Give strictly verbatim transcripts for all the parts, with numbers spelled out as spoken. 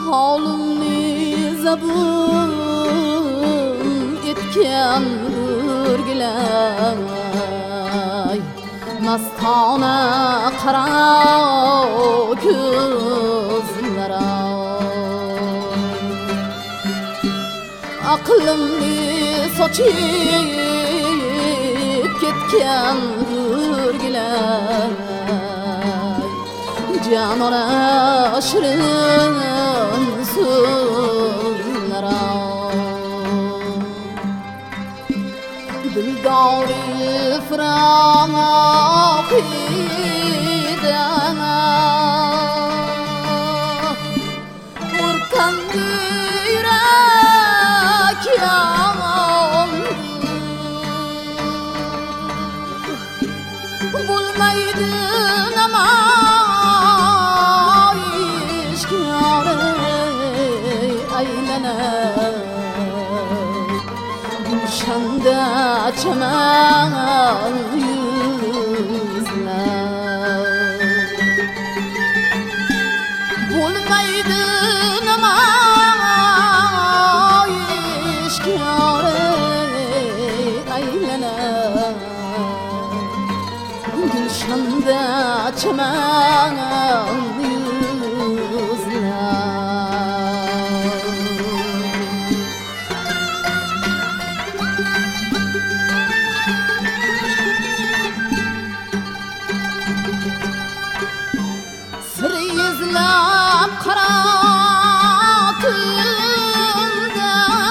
Hovlimni zabun etgan o'rgilay mastona qaro ko'zlara aqlimni sochib ketgan o'rgilay canona shirin so'zlara dildori firaqidana urkandi yurak yandı bulmaydi namoyish Gülşanda çaman yüzler Bulmaydı namoyish kâre aylanar Gülşanda çaman yüzler izlab qara tunda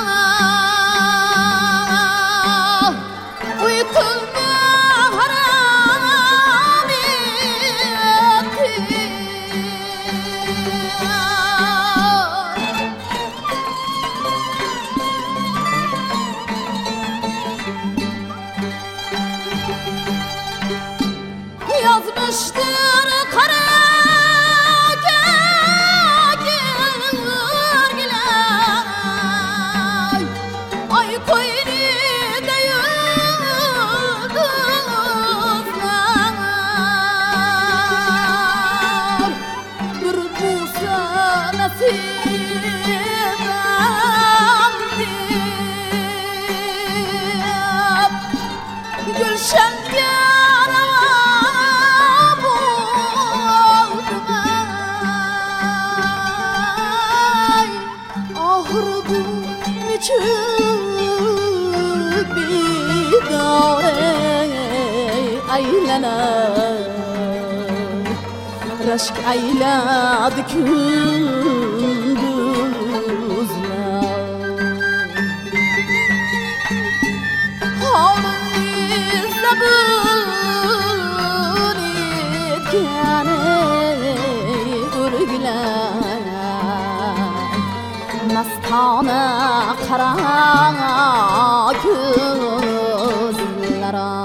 uyqumga harom etdi yazmıştır qara Gülşen'ge rava buldum ay ahır bu niçin bidare aylanar Raşk ayladı gündüzler Hovlimni zabun etgan o'rgilay mastona qaro ko'zlara